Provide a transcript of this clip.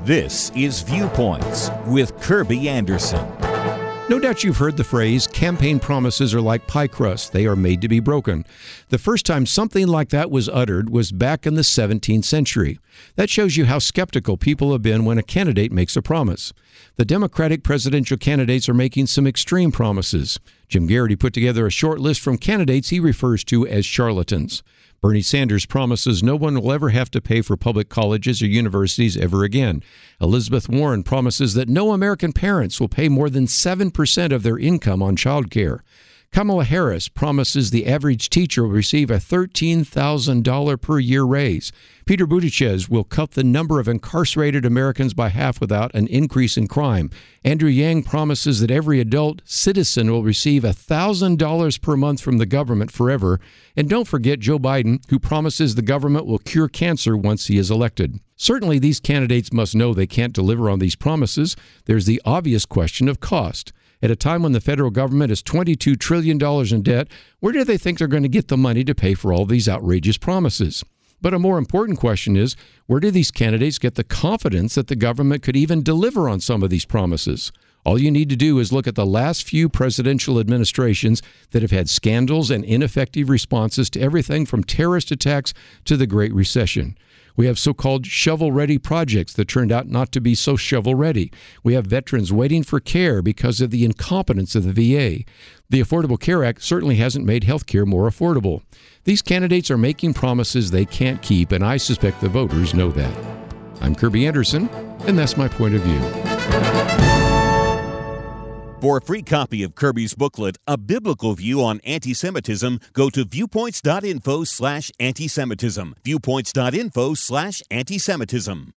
This is Viewpoints with Kirby Anderson. No doubt you've heard the phrase, campaign promises are like pie crust. They are made to be broken. The first time something like that was uttered was back in the 17th century. That shows you how skeptical people have been when a candidate makes a promise. The Democratic presidential candidates are making some extreme promises. Jim Garrity put together a short list from candidates he refers to as charlatans. Bernie Sanders promises no one will ever have to pay for public colleges or universities ever again. Elizabeth Warren promises that no American parents will pay more than 7% of their income on child care. Kamala Harris promises the average teacher will receive a $13,000 per year raise. Peter Buttigieg will cut the number of incarcerated Americans by half without an increase in crime. Andrew Yang promises that every adult citizen will receive $1,000 per month from the government forever. And don't forget Joe Biden, who promises the government will cure cancer once he is elected. Certainly, these candidates must know they can't deliver on these promises. There's the obvious question of cost. At a time when the federal government is $22 trillion in debt, where do they think they're going to get the money to pay for all these outrageous promises? But a more important question is, where do these candidates get the confidence that the government could even deliver on some of these promises? All you need to do is look at the last few presidential administrations that have had scandals and ineffective responses to everything from terrorist attacks to the Great Recession. We have so-called shovel-ready projects that turned out not to be so shovel-ready. We have veterans waiting for care because of the incompetence of the VA. The Affordable Care Act certainly hasn't made health care more affordable. These candidates are making promises they can't keep, and I suspect the voters know that. I'm Kirby Anderson, and that's my point of view. For a free copy of Kirby's booklet, A Biblical View on Anti-Semitism, go to viewpoints.info/antisemitism. Viewpoints.info/antisemitism.